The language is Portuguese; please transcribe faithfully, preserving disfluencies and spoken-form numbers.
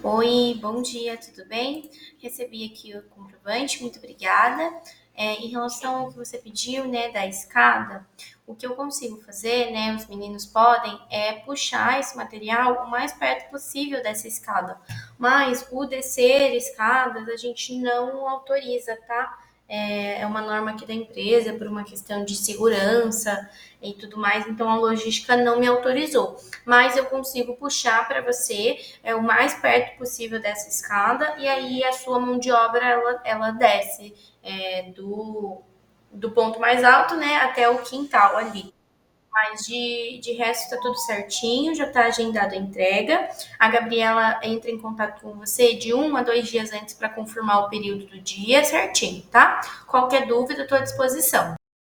Oi, bom dia, tudo bem? Recebi aqui o comprovante, muito obrigada. É, em relação ao que você pediu, né, da escada, o que eu consigo fazer, né, os meninos podem, é puxar esse material o mais perto possível dessa escada. Mas o descer escadas a gente não autoriza, tá? É, é uma norma aqui da empresa, por uma questão de segurança e tudo mais, então a logística não me autorizou. Mas eu consigo puxar para você é o mais perto possível dessa escada e aí a sua mão de obra ela, ela desce é, do, do ponto mais alto, né, até o quintal ali. Mas de, de resto tá tudo certinho, já tá agendada a entrega. A Gabriela entra em contato com você de um a dois dias antes para confirmar o período do dia certinho, tá? Qualquer dúvida, estou à disposição.